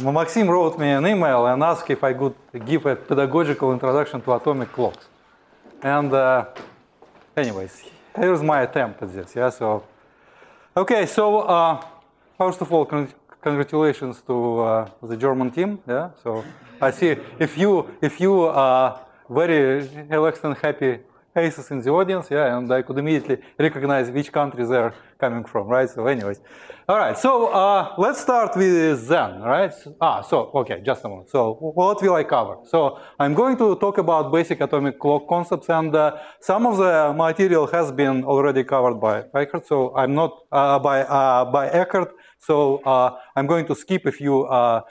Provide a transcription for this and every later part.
Maxim wrote me an email and asked if I could give a pedagogical introduction to atomic clocks. And anyways, here's my attempt at this. Yeah. So, okay. So first of all, congratulations to the German team. Yeah. So I see if you very relaxed and happy faces in the audience. Yeah, and I could immediately recognize which country they're coming from. Right. So, anyways, all right. So let's start with Zen. Right. So okay, just a moment. So what will I cover? So I'm going to talk about basic atomic clock concepts, and some of the material has been already covered by Eckert. So I'm not by Eckert. So I'm going to skip a few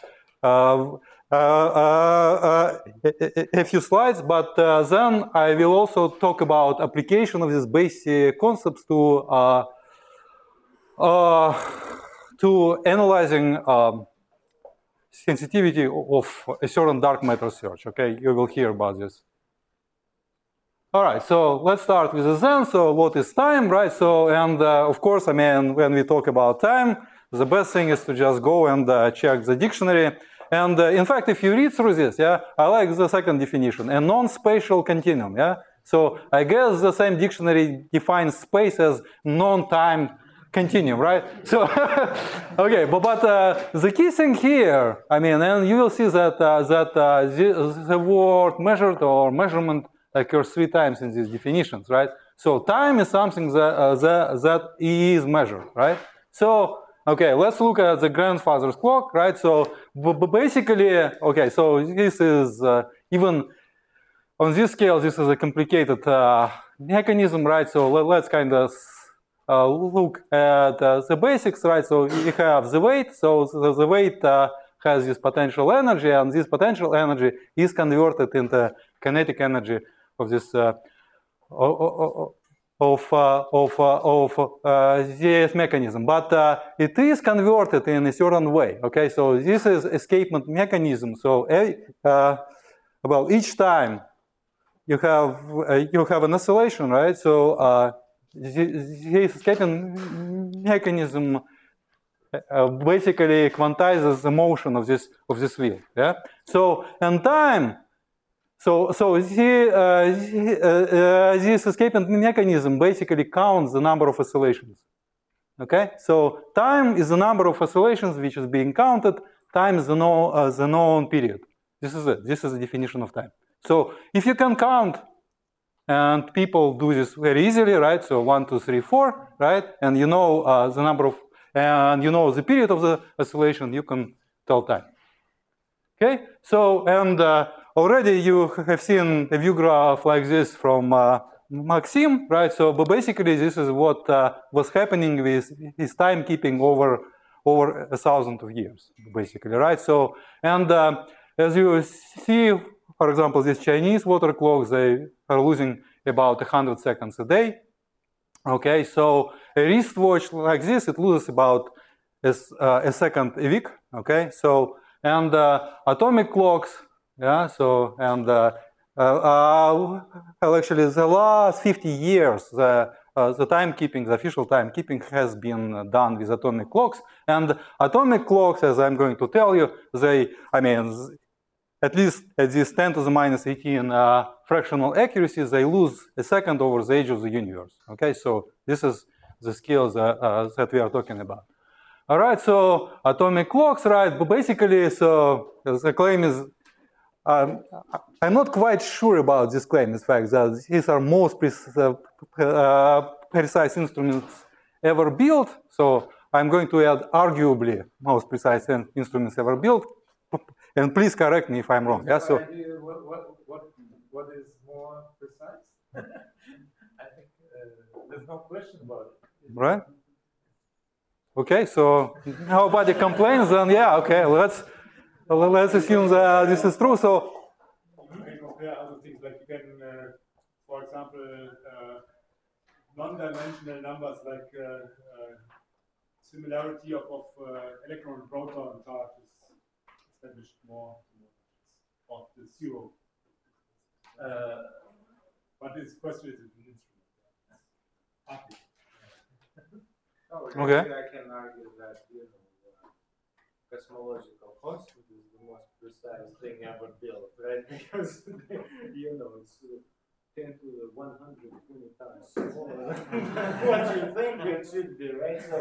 slides, but then I will also talk about application of these basic concepts to analyzing sensitivity of a certain dark matter search. Okay, you will hear about this. All right, so let's start with the Zen. So what is time, right? So, and of course, I mean, when we talk about time, the best thing is to just go and check the dictionary. And in fact, if you read through this, yeah, I like the second definition, a non-spatial continuum, yeah? So I guess the same dictionary defines space as non-time continuum, right? So, okay, but the key thing here, I mean, and you will see that, the word measured or measurement occurs 3 times in these definitions, right? So time is something that is measured, right? So, okay, let's look at the grandfather's clock, right? So basically, okay, so this is even on this scale, this is a complicated mechanism, right? So let's kind of look at the basics, right? So you have the weight. So the weight has this potential energy, and this potential energy is converted into kinetic energy of this this mechanism, but it is converted in a certain way. Okay, so this is escapement mechanism. So well, each time you have an oscillation, right? So this escaping mechanism basically quantizes the motion of this wheel. Yeah. So and time. So this escapement mechanism basically counts the number of oscillations. Okay, so time is the number of oscillations which is being counted times the known period. This is it. This is the definition of time. So if you can count, and people do this very easily, right? So 1, 2, 3, 4, right? And you know the number of, and you know the period of the oscillation, you can tell time. Okay, so and already you have seen a view graph like this from Maxim, right? So, but basically this is what was happening with his timekeeping over 1,000 of years, basically, right? So, and as you see, for example, these Chinese water clocks, they are losing about 100 seconds a day. Okay, so a wristwatch like this, it loses about a second a week. Okay, so and atomic clocks, yeah. So and well, actually, the last 50 years, the timekeeping, the official timekeeping, has been done with atomic clocks. And atomic clocks, as I'm going to tell you, they, I mean, at least at this 10 to the minus 18 fractional accuracy, they lose a second over the age of the universe. Okay, so this is the scale that we are talking about. All right, so atomic clocks, right? But basically, so the claim is, I'm not quite sure about this claim. In fact, that these are most precise instruments ever built. So I'm going to add arguably most precise instruments ever built. And please correct me if I'm wrong. Yeah. So what is more precise? I think there's no question about it. Right. Okay. So nobody complains, then yeah. Okay. Let's assume that this is true. So you can compare other things, like you can, for example, non-dimensional numbers like similarity of electron and proton charges established more of the zero. But this question is an instrument. Okay. I can argue that cosmological constant is the most precise thing ever built, right? Because you know it's 10 to the 120 times smaller than what you think it should be, right? So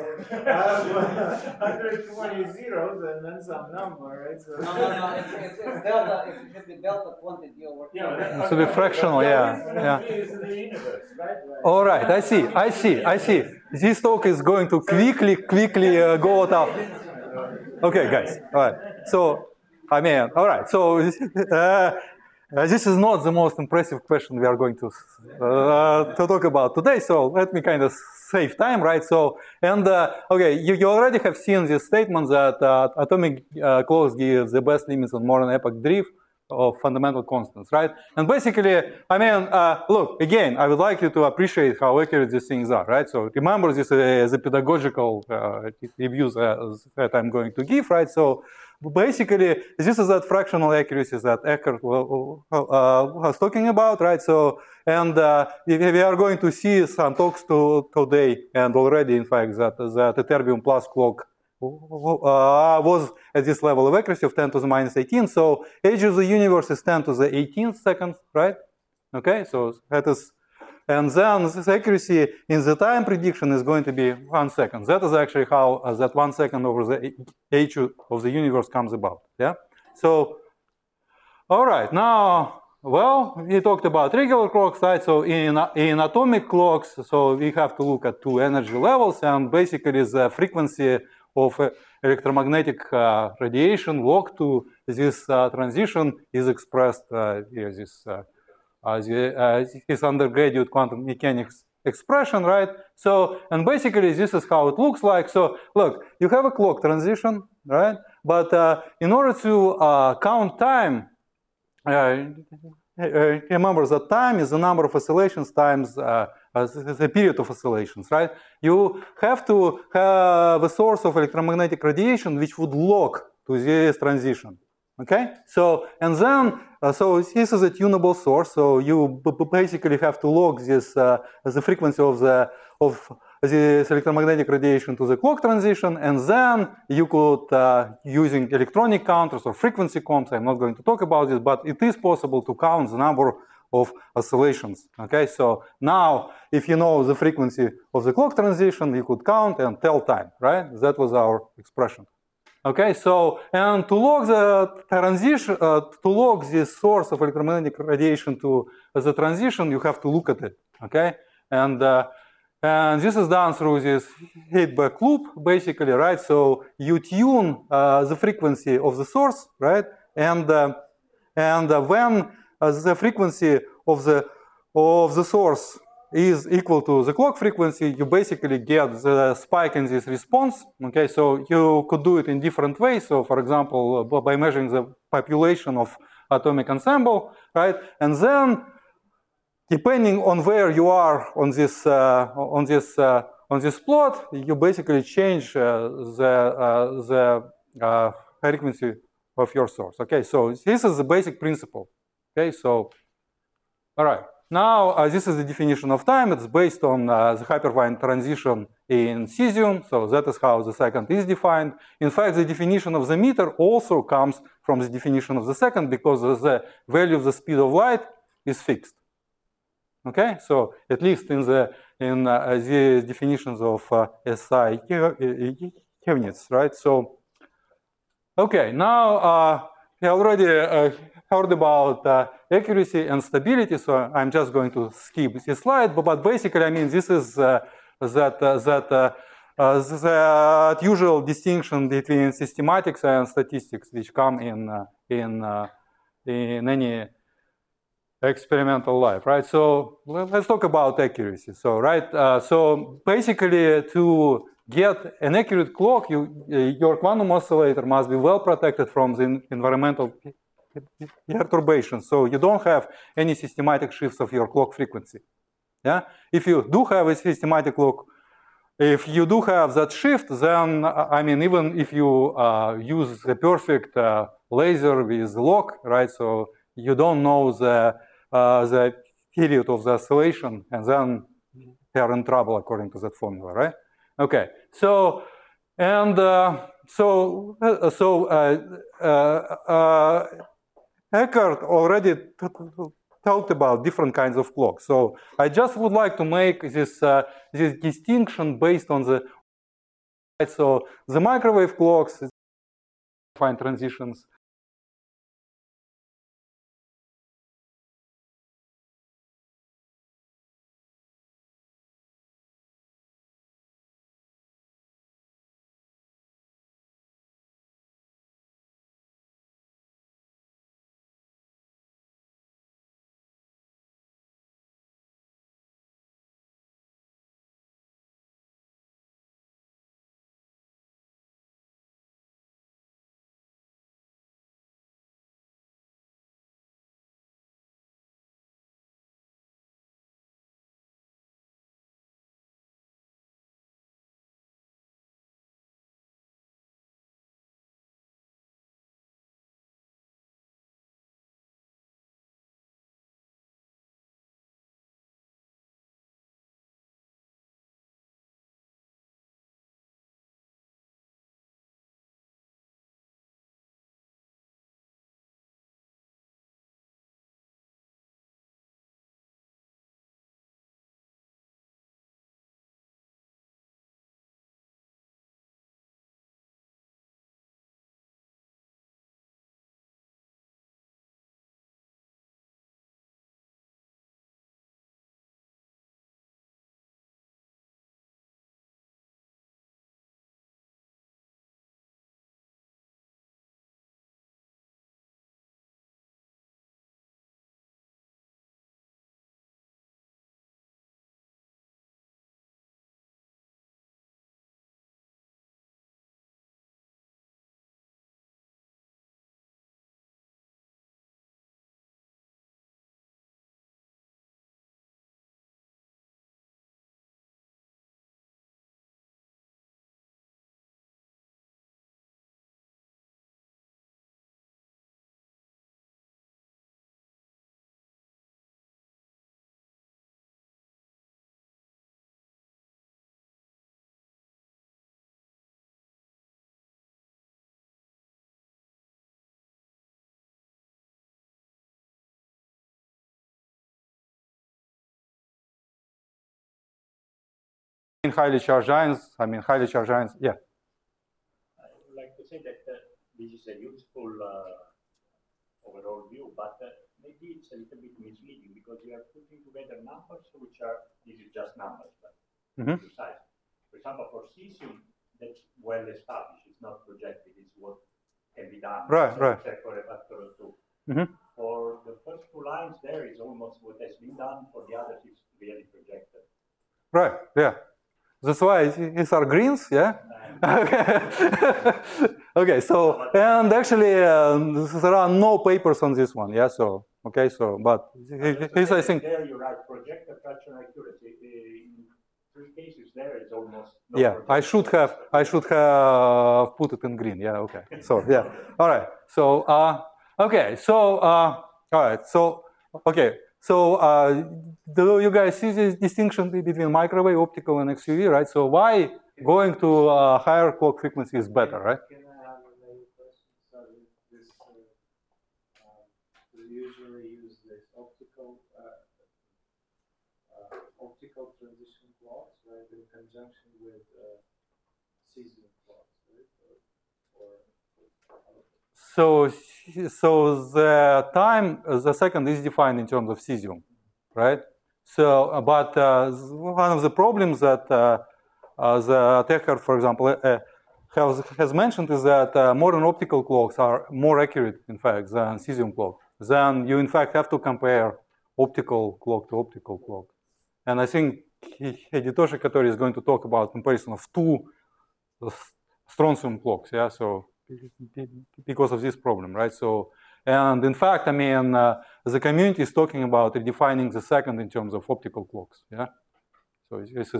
120 zeros and then some number, right? So No, it's delta. It should be delta quantity over. yeah, it should be fractional, yeah. Is the universe, right? All right, I see. This talk is going to quickly go out. Okay, guys. All right. So, all right. So, this is not the most impressive question we are going to talk about today. So, let me kind of save time, right? So, and okay, you already have seen this statement that atomic clocks give the best limits on modern epoch drift of fundamental constants, right? And basically, look, again, I would like you to appreciate how accurate these things are, right? So remember this as a pedagogical reviews that I'm going to give, right? So basically, this is that fractional accuracy that Eckert was talking about, right? So, and we are going to see some talks today, and already, in fact, that the Terbium Plus clock was at this level of accuracy of 10 to the minus 18. So age of the universe is 10 to the 18th second, right? Okay, so that is, and then this accuracy in the time prediction is going to be 1 second. That is actually how that 1 second over the age of the universe comes about, yeah? So, all right, now, well, we talked about regular clocks, right? So in atomic clocks, so we have to look at two energy levels, and basically the frequency of electromagnetic radiation log to this transition is expressed here, this undergraduate quantum mechanics expression, right? So, and basically this is how it looks like. So, look, you have a clock transition, right? But in order to count time, remember that time is the number of oscillations times the period of oscillations, right? You have to have a source of electromagnetic radiation which would log to this transition, okay? So, and then, so this is a tunable source, so you basically have to log this, the frequency of this electromagnetic radiation to the clock transition, and then you could, using electronic counters or frequency comps, I'm not going to talk about this, but it is possible to count the number of oscillations, okay? So now, if you know the frequency of the clock transition, you could count and tell time, right? That was our expression. Okay, so, and to log the transition, to log this source of electromagnetic radiation to the transition, you have to look at it, okay? And this is done through this feedback loop, basically, right? So you tune the frequency of the source, right? And when the frequency of the source is equal to the clock frequency, you basically get the spike in this response. Okay, so you could do it in different ways. So, for example, by measuring the population of atomic ensemble, right? And then, depending on where you are on this plot, you basically change the frequency of your source. Okay, so this is the basic principle. Okay, so all right. Now this is the definition of time. It's based on the hyperfine transition in cesium. So that is how the second is defined. In fact, the definition of the meter also comes from the definition of the second because the value of the speed of light is fixed. Okay, so at least in the definitions of SI units, right? So okay, now we already heard about accuracy and stability, so I'm just going to skip this slide. But basically, I mean, this is that usual distinction between systematics and statistics, which come in any experimental life, right? So let's talk about accuracy. So so basically, to get an accurate clock, your quantum oscillator must be well protected from the environmental perturbation. So you don't have any systematic shifts of your clock frequency. Yeah. If you do have a systematic clock, if you do have that shift, then I mean, even if you use the perfect laser with lock, right? So you don't know the period of the oscillation, and then they are in trouble according to that formula, right? Okay. So and Eckert already talked about different kinds of clocks. So I just would like to make this distinction based on the. So the microwave clocks define transitions. In highly charged ions, highly charged ions, yeah. I would like to say that this is a useful overall view, but maybe it's a little bit misleading because you are putting together numbers which are, this is just numbers, but precise. For example, for cesium, that's well established, it's not projected, it's what can be done. Right, right. Except for a factor of 2. For the first 2 lines, there is almost what has been done, for the others, it's really projected. Right, yeah. That's why these are greens, yeah? Okay. Okay, so, and actually, there are no papers on this one, yeah? So, okay, so, but here's, I think. There you write projected fraction accuracy. In 3 cases, there is almost no. Yeah, I should have put it in green, yeah, okay. So, yeah, all right. So, okay, so, all right, so, okay. So, do you guys see this distinction between microwave, optical, and XUV, right? So, why going to higher clock frequency is better, right? Can I have another question? So, this, we usually use this optical transition clocks, right, in conjunction with cesium clocks, right? So the time, the second is defined in terms of cesium, right? So, but one of the problems that the Eckert, for example, has mentioned is that modern optical clocks are more accurate, in fact, than cesium clock. Then you, in fact, have to compare optical clock to optical clock. And I think Hidetoshi Katori is going to talk about comparison of 2 strontium clocks, yeah? So, because of this problem, right? So, and in fact, the community is talking about redefining the second in terms of optical clocks, yeah? So this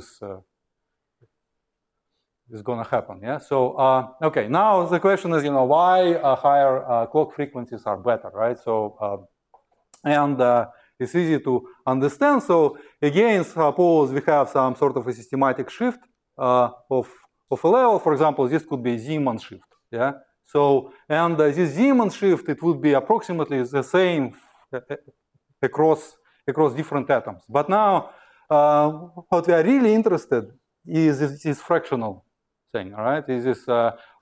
is gonna happen, yeah? So, okay, now the question is, why higher clock frequencies are better, right? So, it's easy to understand. So again, suppose we have some sort of a systematic shift of of a level, for example, this could be Zeeman shift. Yeah. So, and this Zeeman shift, it would be approximately the same across different atoms. But now, what we are really interested is this fractional thing. All right, is this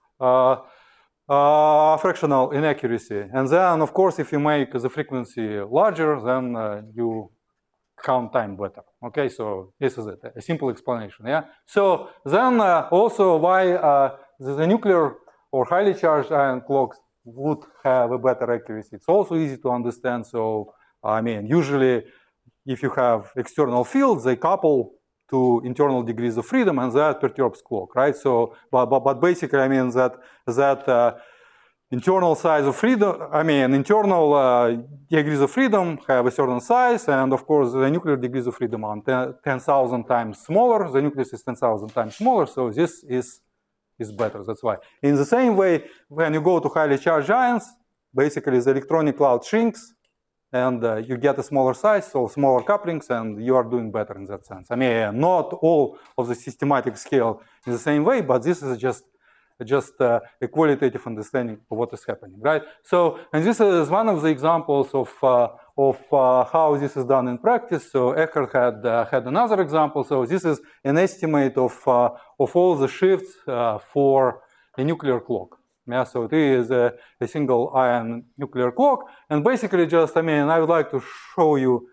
fractional inaccuracy. And then, of course, if you make the frequency larger, then you count time better. Okay, so this is it, a simple explanation. Yeah. So then also why the nuclear or highly charged ion clocks would have a better accuracy. It's also easy to understand. So I mean, usually if you have external fields, they couple to internal degrees of freedom, and that perturbs clock, right? So, but basically, I mean that internal size of freedom, I mean internal degrees of freedom have a certain size, and of course the nuclear degrees of freedom are 10,000 times smaller. The nucleus is 10,000 times smaller, so this is better. That's why. In the same way, when you go to highly charged ions, basically the electronic cloud shrinks, and you get a smaller size, so smaller couplings, and you are doing better in that sense. I mean, not all of the systematic scale in the same way, but this is just a qualitative understanding of what is happening, right? So, and this is one of the examples of how this is done in practice. So Eckert had another example. So this is an estimate of all the shifts for a nuclear clock. Yeah, so it is a single ion nuclear clock, and basically just, I mean, I would like to show you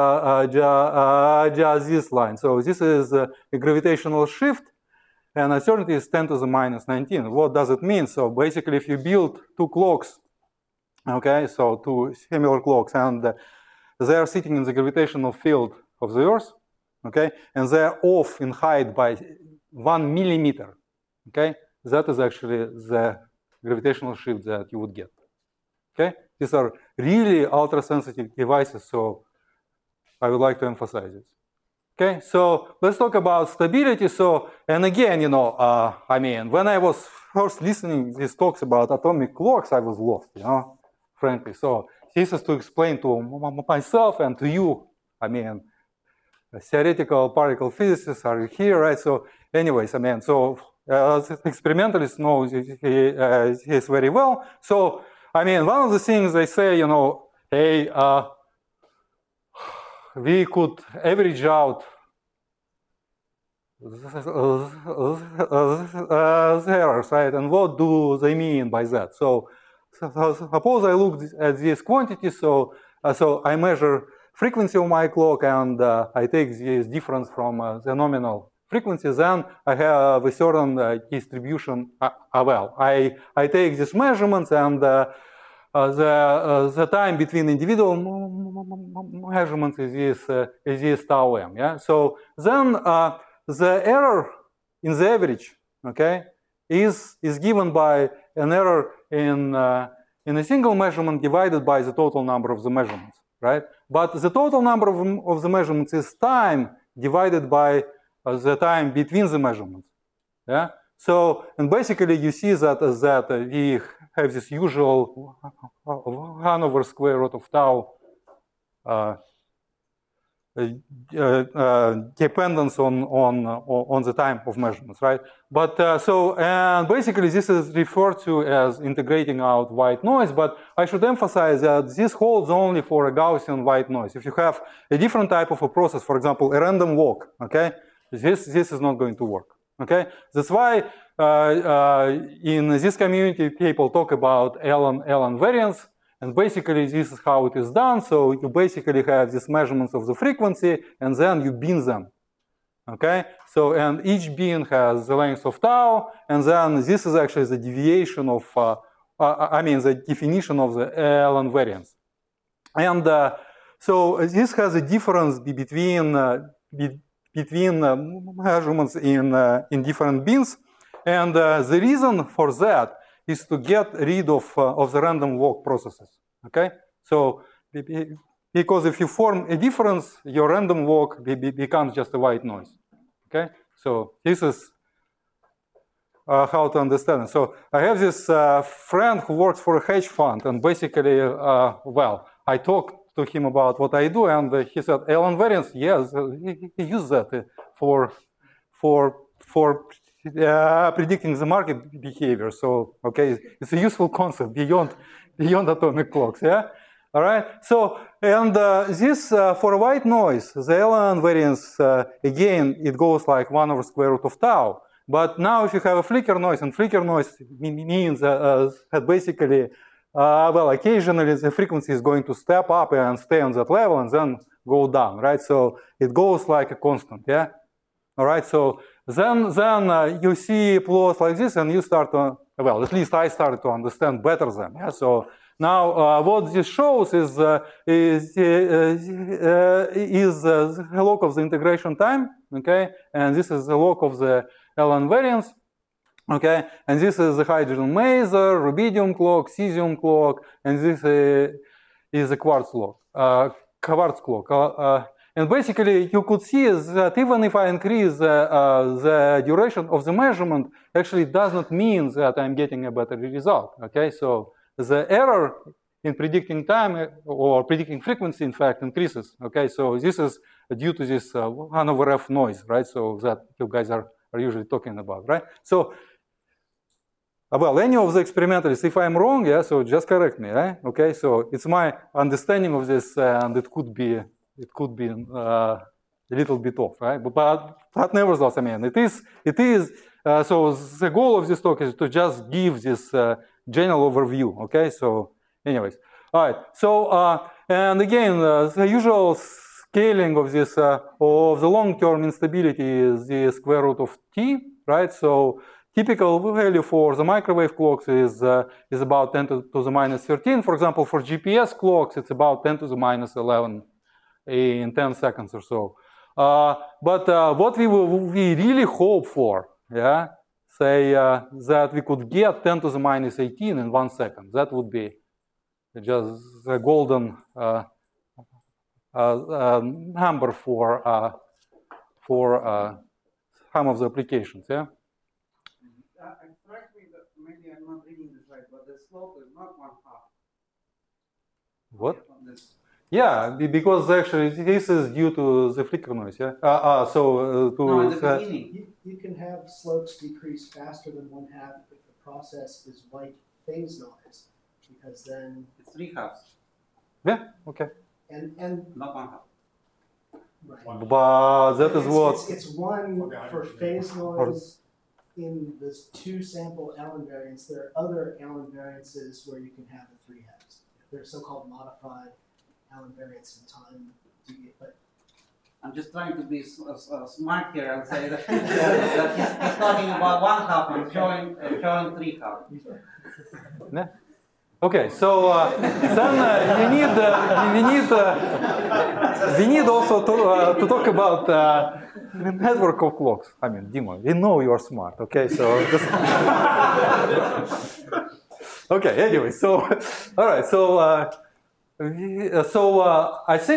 just this line. So this is a gravitational shift, and uncertainty is 10 to the minus 19. What does it mean? So basically, if you build two clocks, okay, so two similar clocks, and they are sitting in the gravitational field of the Earth, okay, and they are off in height by 1 millimeter, okay, that is actually the gravitational shift that you would get. Okay, these are really ultra-sensitive devices, so I would like to emphasize this. Okay, so let's talk about stability. So, and again, you know, I mean, when I was first listening these talks about atomic clocks, I was lost, you know, frankly. So this is to explain to myself and to you. I mean, theoretical particle physicists are here, right? So, anyways, I mean, so. Experimentalists know this very well. So, I mean, one of the things they say, you know, hey, we could average out the errors, right? And what do they mean by that? So suppose I look at this quantity. So I measure frequency of my clock, and I take this difference from the nominal frequencies, then I have a certain distribution. Well, I take these measurements, and the time between individual measurements is this tau m. Yeah. So then the error in the average, okay, is given by an error in a single measurement divided by the total number of the measurements, right? But the total number of the measurements is time divided by the time between the measurements. Yeah. So, and basically you see that we have this usual 1 over square root of tau dependence on the time of measurements, right? But and basically this is referred to as integrating out white noise. But I should emphasize that this holds only for a Gaussian white noise. If you have a different type of a process, for example, a random walk, okay, this is not going to work. Okay, that's why in this community people talk about Allen variance, and basically this is how it is done. So you basically have these measurements of the frequency, and then you bin them. Okay, so and each bin has the length of tau, and then this is actually the deviation of, I mean the definition of the Allen variance, and so this has a difference between measurements in different bins, and the reason for that is to get rid of the random walk processes. Okay, so because if you form a difference, your random walk becomes just a white noise. Okay, so this is how to understand it. So I have this friend who works for a hedge fund, and basically, well, I talked to him about what I do, and he said, Allen variance, yes, he used that for predicting the market behavior. So, okay, it's a useful concept beyond atomic clocks, yeah? All right, so, and this, for a white noise, the LN variance, again, it goes like 1 over square root of tau. But now if you have a flicker noise, and flicker noise means that basically, well, occasionally the frequency is going to step up and stay on that level and then go down, right? So it goes like a constant, yeah? All right, so then you see plots like this and you start to, well, at least I started to understand better them, yeah? So now what this shows is the log of the integration time, okay? And this is the log of the LN variance, okay? And this is the hydrogen maser, rubidium clock, cesium clock, and this is a quartz log, quartz clock. And basically, you could see that even if I increase the duration of the measurement, actually does not mean that I'm getting a better result, okay? So the error in predicting time or predicting frequency, in fact, increases, okay? So this is due to this 1 over F noise, right? So that you guys are usually talking about, right? So, well, any of the experimentalists, if I'm wrong, yeah, so just correct me, right? Okay, so it's my understanding of this, and it could be a little bit off, right? But nevertheless, I mean, it is. So the goal of this talk is to just give this general overview, okay? So, anyways, all right. So, and again, the usual scaling of this of the long-term instability is the square root of t, right? So typical value for the microwave clocks is about 10 to the minus 13. For example, for GPS clocks, it's about 10 to the minus 11 in 10 seconds or so. But what we really hope for, yeah, say that we could get 10 to the minus 18 in 1 second. That would be just the golden number for some of the applications, yeah? It strikes me that maybe I'm not reading this right, but the slope is not 1/2. What? Yeah, because actually this is due to the flicker noise, yeah? No, in the beginning. You can have slopes decrease faster than 1/2 if the process is white phase noise, because then It's 3/2, Yeah, okay. and not 1/2. right. But that is what... It's one for phase noise in this 2 sample Allen variance. There are other Allen variances where you can have the 3/2. They're so-called modified Allen variance in time. But I'm just trying to be smart here and say that, that he's talking about 1/2 and showing 3/2. Yeah. Okay, so then we need also to talk about network of clocks. I mean, Dima, we know you are smart. Okay, so just okay. Anyway, so all right, so I think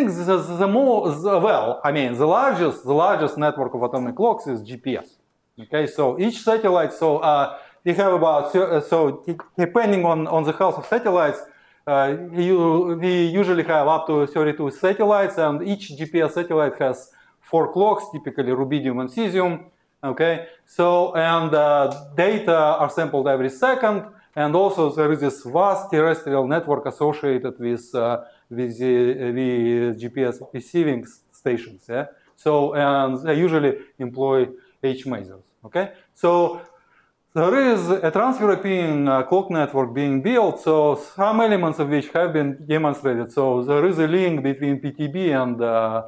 the largest network of atomic clocks is GPS. Okay, so each satellite, we have about, so depending on the health of satellites, we usually have up to 32 satellites, and each GPS satellite has 4 clocks, typically rubidium and cesium. Okay, so and data are sampled every second, and also there is this vast terrestrial network associated with the GPS receiving stations. Yeah, so and they usually employ H masers. Okay, so there is a trans-European clock network being built, so some elements of which have been demonstrated. So there is a link between PTB and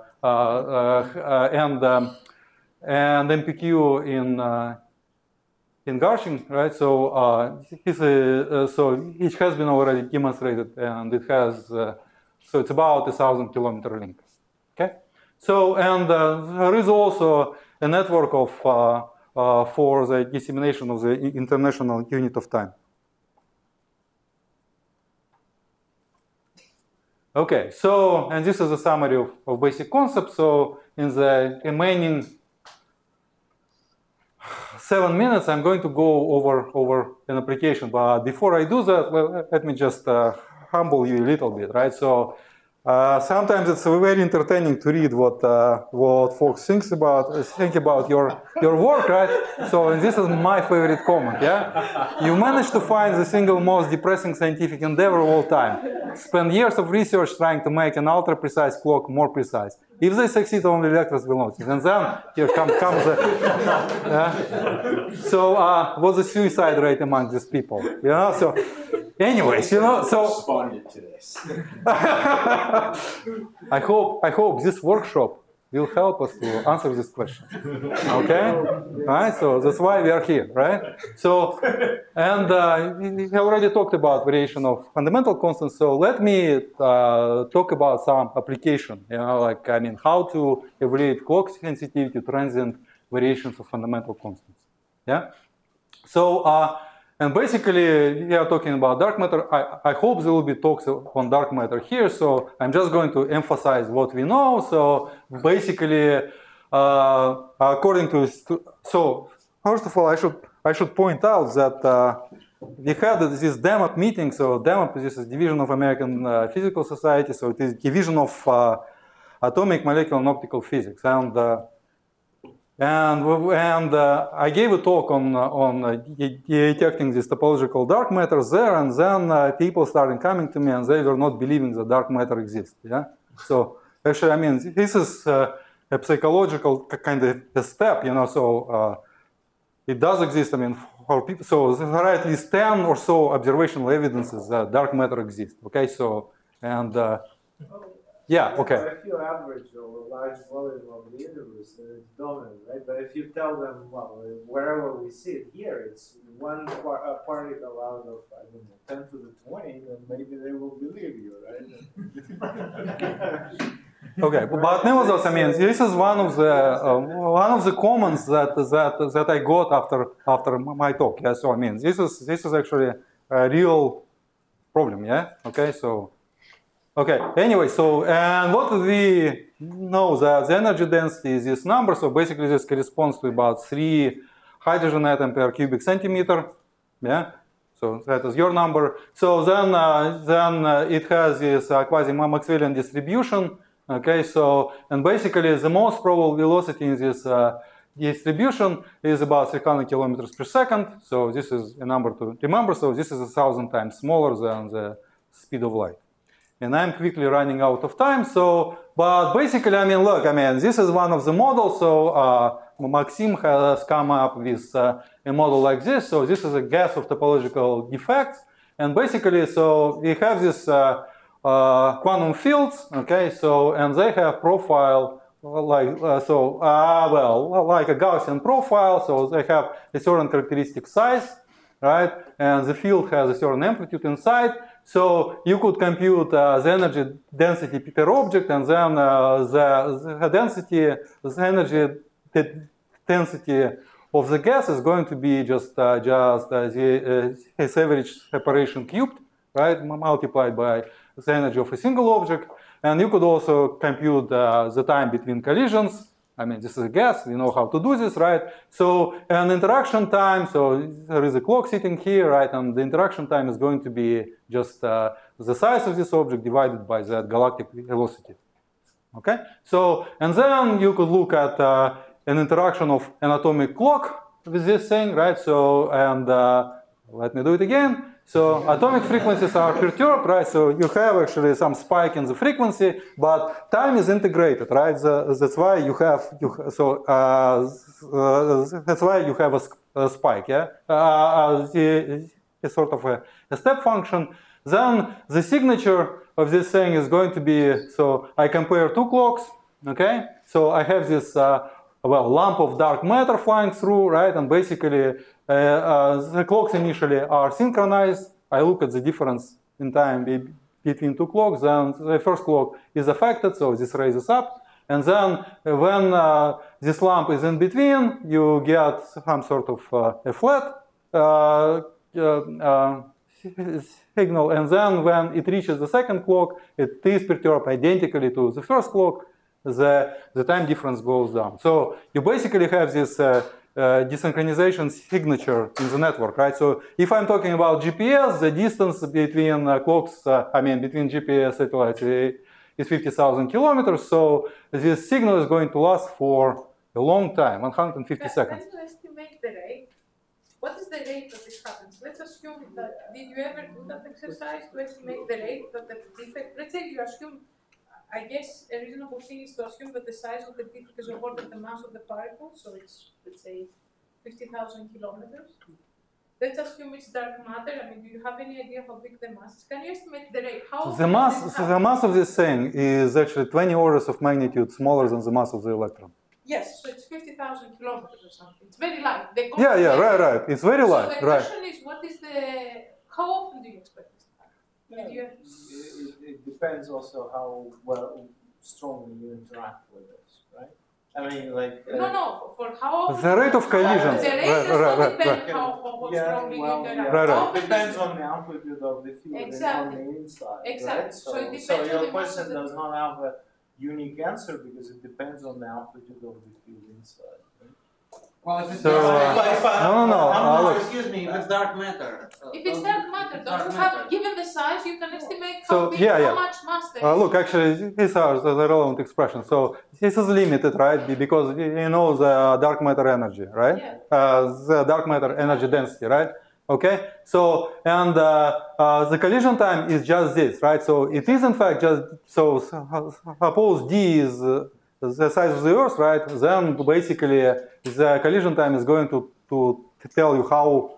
MPQ in Garching, right? So so it has been already demonstrated, and it has so it's about 1,000-kilometer link. Okay, so and there is also a network of for the dissemination of the international unit of time. Okay, so, and this is a summary of basic concepts. So in the remaining 7 minutes, I'm going to go over an application. But before I do that, let me just humble you a little bit, right? So Sometimes it's very entertaining to read what folks think about your work, right? So this is my favorite comment. Yeah, you managed to find the single most depressing scientific endeavor of all time. Spend years of research trying to make an ultra-precise clock more precise. If they succeed, only electrons will notice. And then here comes so what's the suicide rate among these people? You know, so. Anyways, you know, so responded to this. I hope this workshop will help us to answer this question. Okay, right? So that's why we are here, right? So, and we already talked about variation of fundamental constants. So let me talk about some application. You know, like I mean, how to evaluate clock sensitivity, transient variations of fundamental constants. Yeah. So. And basically, we are talking about dark matter. I hope there will be talks on dark matter here. So I'm just going to emphasize what we know. So basically, according to so first of all, I should point out that we had this DEMAP meeting. So DEMAP is Division of American Physical Society. So it is Division of Atomic, Molecular, and Optical Physics. And I gave a talk on detecting this topological dark matter there, and then people started coming to me, and they were not believing that dark matter exists. Yeah. So actually, I mean, this is a psychological kind of a step, you know. So it does exist. I mean, for people. So there are at least 10 or so observational evidences that dark matter exists. Okay. So and. Yeah, okay. If you average over a large volume of the universe, then it's dominant, right? But if you tell them, well, wherever we see it here, it's one particle out of, I don't know, 10 to the 20, then maybe they will believe you, right? Okay, but nevertheless, I mean, this is one of the comments that I got after my talk. Yeah, so I mean, this is actually a real problem. Yeah. Okay, so. Okay, anyway, so, and what we know that the energy density is this number, so basically this corresponds to about 3 hydrogen atom per cubic centimeter, yeah? So that is your number. So then it has this quasi-Maxwellian distribution, okay? So, and basically the most probable velocity in this distribution is about 300 kilometers per second, so this is a number to remember, so this is 1,000 times smaller than the speed of light. And I'm quickly running out of time. So, but basically, I mean, look, I mean, this is one of the models. So Maxim has come up with a model like this. So this is a guess of topological defects. And basically, so we have this quantum fields, okay? So, and they have profile like, well, like a Gaussian profile. So they have a certain characteristic size, right? And the field has a certain amplitude inside. So you could compute the energy density per object, and then the energy density of the gas is going to be just the average separation cubed, right, multiplied by the energy of a single object. And you could also compute the time between collisions. I mean, this is a guess, you know how to do this, right? So an interaction time, so there is a clock sitting here, right? And the interaction time is going to be just the size of this object divided by that galactic velocity, okay? So, and then you could look at an interaction of an atomic clock with this thing, right? So, and let me do it again. So atomic frequencies are perturbed, right? So you have actually some spike in the frequency, but time is integrated, right? That's why you have that's why you have a spike, yeah. It's sort of a step function. Then the signature of this thing is going to be, so I compare two clocks, okay? So I have this lump of dark matter flying through, right? And basically the clocks initially are synchronized. I look at the difference in time between two clocks, and the first clock is affected, so this raises up. And then when this lump is in between, you get some sort of a flat signal. And then when it reaches the second clock, it is perturbed identically to the first clock. The time difference goes down. So you basically have this desynchronization signature in the network, right? So if I'm talking about GPS, the distance between clocks, between GPS satellites is 50,000 kilometers. So this signal is going to last for a long time, 150 seconds. When you estimate the rate, what is the rate that this happens? Let's assume that, did you ever do that exercise to estimate the rate that the defect, let's say you assume, I guess a reasonable thing is to assume that the size of the defect is about the mass of the particle, so it's, let's say, 50,000 kilometers. Let's assume it's dark matter. I mean, do you have any idea how big the mass is? Can you estimate the rate? How The mass of this thing is actually 20 orders of magnitude smaller than the mass of the electron. Yes, so it's 50,000 kilometers or something. It's very light. Yeah, right. It's very light, so the right. question is, what is how often do you expect this to happen? Yeah, it depends also how strongly you interact with it, right? I mean, like. No, for how often. The rate of collision. The rate does not depend how strongly you interact. Right. How It depends often on the amplitude of the field Exactly. on the inside. Exactly. Right? So it depends So on your the mass question of the- does not have a unique answer because it depends on the amplitude of the field inside. Right? Well, if it's So, look. excuse me, if it's dark matter. If it's dark matter, don't you have, given the size, you can estimate So, how big, yeah. how much mass there is. Look, actually, these are the relevant expressions. So this is limited, right? Because you know the dark matter energy, right? Yeah. The dark matter energy density, right? Okay. So and the collision time is just this, right? So it is in fact just so. Suppose d is the size of the Earth, right? Then basically the collision time is going to tell you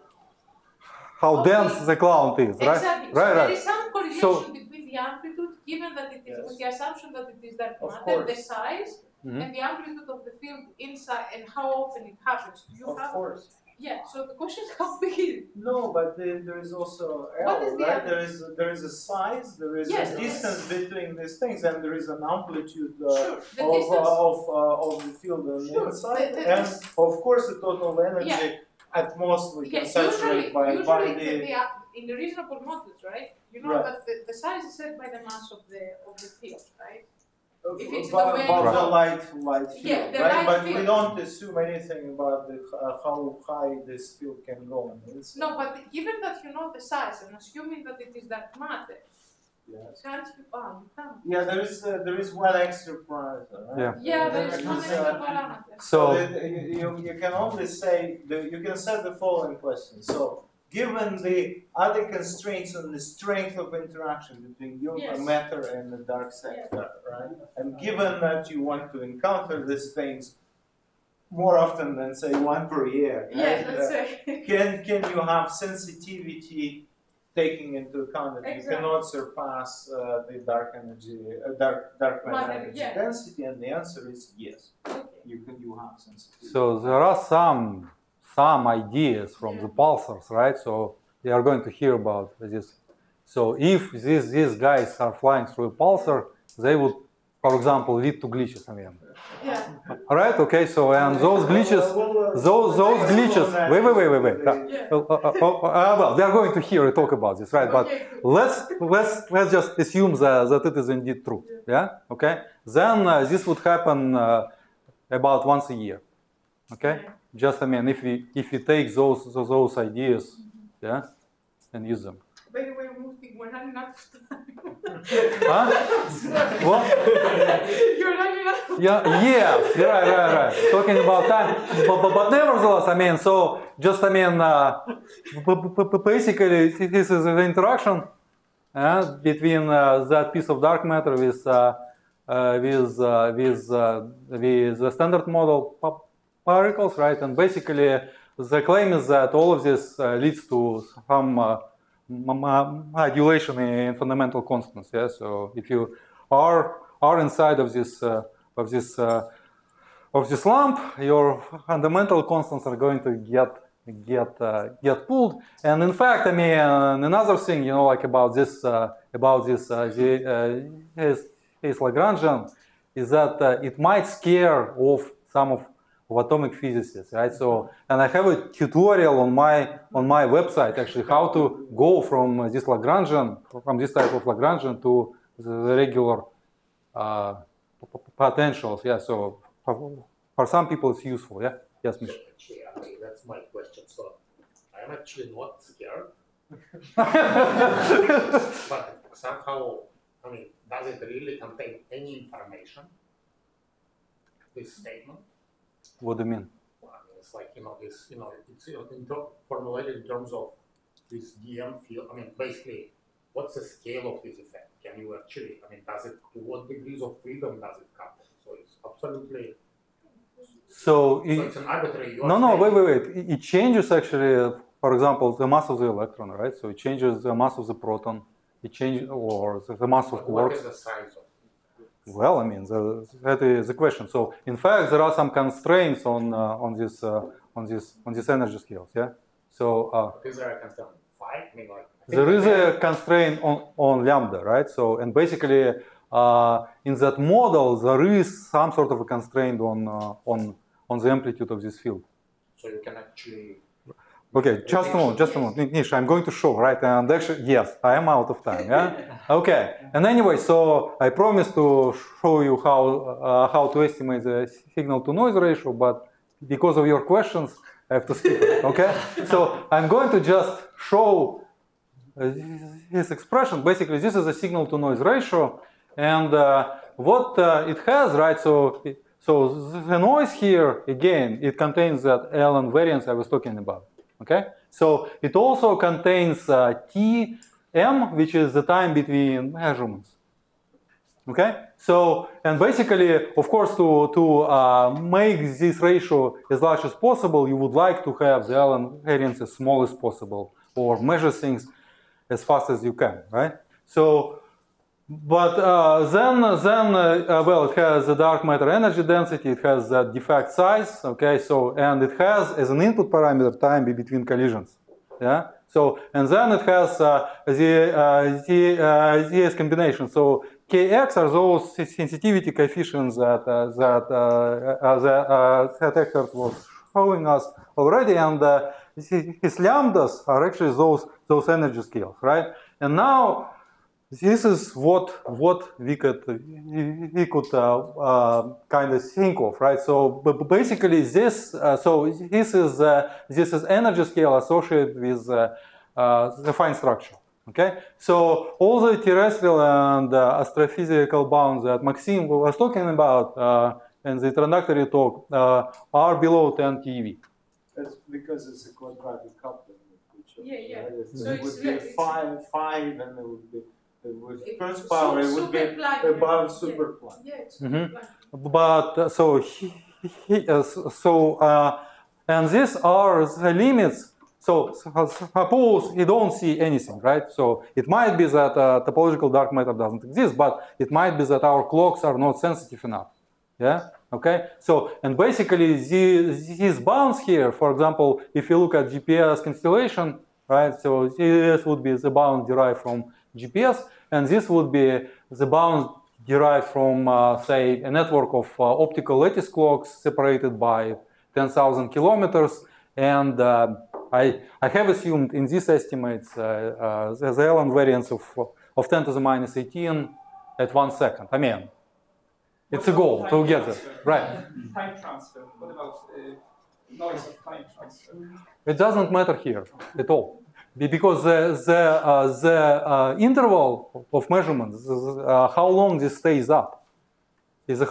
how dense the cloud is, right? Exactly. Right. So there is some correlation So- between the amplitude, given that it is, Yes. with the assumption that it is dark Of matter, course. the size, Mhm. and the amplitude of the field inside, and how often it happens. Do you Of have? course. Yeah. So the question is how big is it? No, but then there is also What L, is the right? amplitude? There is a size, there is Yes. a distance between these things, and there is an amplitude Sure. The of, distance. of the field on the Sure. inside, The and of course the total energy at most we can Yes, saturate usually by in the reasonable models, right? You know Right. that the size is set by the mass of the field, right? If it's about, the way- about the light field, Yeah, the right? light But we field. don't assume anything about how high this field can go on the inside. No, but given that you know the size and assuming that it is dark matter, Yes. can't you? You can't. Yeah, there is one extra parameter, right? Yeah. Yeah, there is one is, extra parameter. So So you can only say you can set the following question. So given the other constraints on the strength of interaction between your Yes. matter and the dark sector, right? And given that you want to encounter these things more often than say one per year, right? Yes, let's say. Can you have sensitivity taking into account that you Exactly. cannot surpass the dark energy, dark matter Matter, energy yeah. density? And the answer is yes. You have sensitivity. So there are some ideas from the pulsars, right? So they are going to hear about this. So if these guys are flying through a pulsar, they would, for example, lead to glitches again. Yeah. All right? Okay. So and those glitches, those glitches. Wait. Yeah. Well, they are going to hear talk about this, right? But Okay, good. let's just assume that it is indeed true. Yeah. Okay. Then this would happen about once a year. Okay. Just I mean, if we take those ideas, yeah, and use them. By the way, we're running out of time. Huh? What? You're running out of Yeah. Yes. Right. Talking about time, but nevertheless, I mean, so just I mean, basically, this is the interaction between that piece of dark matter with the standard model particles, right? And basically, the claim is that all of this leads to some modulation in fundamental constants. Yeah. So if you are inside of this lump, your fundamental constants are going to get pulled. And in fact, I mean, another thing, you know, like about this Lagrangian is that it might scare off some of atomic physicists, right? So, and I have a tutorial on my website actually how to go from this Lagrangian, from this type of Lagrangian to the regular potentials. Yeah. So for some people it's useful. Yeah. Yes, Mish. Actually, that's my question. So I'm actually not scared, but somehow I mean, does it really contain any information? This statement? What do you mean? Well, I mean, it's like, this, it's formulated in terms of this DM field. I mean, basically, what's the scale of this effect? Can you actually, I mean, to what degrees of freedom does it cover? So it's absolutely, So it's an arbitrary. no, wait. It changes actually, for example, the mass of the electron, right? So it changes the mass of the proton. It changes, or the mass of What is quarks. the size of? Well, I mean, that is the question. So in fact, there are some constraints on these energy scales. Yeah. So Is there a constraint? 5? I mean, like. there is a constraint on lambda, right? So and basically in that model there is some sort of a constraint on the amplitude of this field. So you can actually. Okay, just a moment, Nisha, I'm going to show, right? And actually, yes, I am out of time, yeah? Okay, and anyway, so I promised to show you how to estimate the signal-to-noise ratio, but because of your questions, I have to skip it, okay? So I'm going to just show this expression. Basically, this is a signal-to-noise ratio, and what it has, right? So the noise here, again, it contains that Allen variance I was talking about. Okay, so it also contains Tm, which is the time between measurements. Okay, so and basically, of course, to make this ratio as large as possible, you would like to have the Allen variance as small as possible, or measure things as fast as you can, right? So, but then well, it has the dark matter energy density, it has the defect size, okay, so, and it has as an input parameter time between collisions, yeah? So, and then it has the combination. So Kx are those sensitivity coefficients that Eckert was showing us already, and his lambdas are actually those energy scales, right? And now, this is what we could kind of think of, right? So basically, this is energy scale associated with the fine structure. Okay, so all the terrestrial and astrophysical bounds that Maxim was talking about in the introductory talk are below 10 TeV. That's because it's a quadratic coupling. Yeah. Right? So it would be it's 5, and it would be. With It's first power, it would be superplanar. above superplanar. Yeah, it's Mhm. superplanar. But and these are the limits. So suppose you don't see anything, right? So it might be that topological dark matter doesn't exist, but it might be that our clocks are not sensitive enough. Yeah. Okay. So and basically these bounds here, for example, if you look at GPS constellation, right? So this would be the bound derived from GPS, and this would be the bound derived from, say, a network of optical lattice clocks separated by 10,000 kilometers. And I have assumed in these estimates the Allen variance of 10 to the minus 18 at 1 second. I mean, it's a goal to get there, right? Time transfer. What about noise of time transfer? It doesn't matter here at all. Because the interval of measurements, how long this stays up, is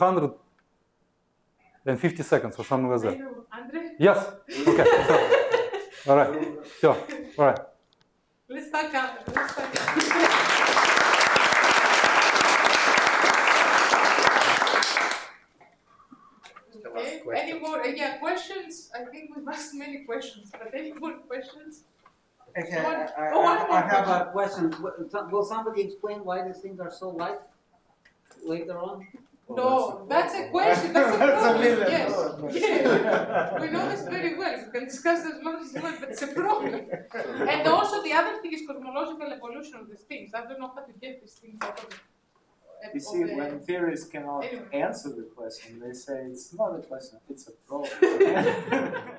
150 seconds or something like that. Andre? Yes. Okay. So, all right. So, all right. Let's start counting. Okay. Any more? Questions? I think we've asked many questions, but any more questions? Okay, One more I have a question. Will somebody explain why these things are so light later on? No, that's a question. That's a problem. Yes. Yeah. We know this very well. You can discuss as long as you want, but it's a problem. And also the other thing is cosmological evolution of these things. I don't know how to get these things out of You see, when theorists cannot answer the question, they say it's not a question, it's a problem.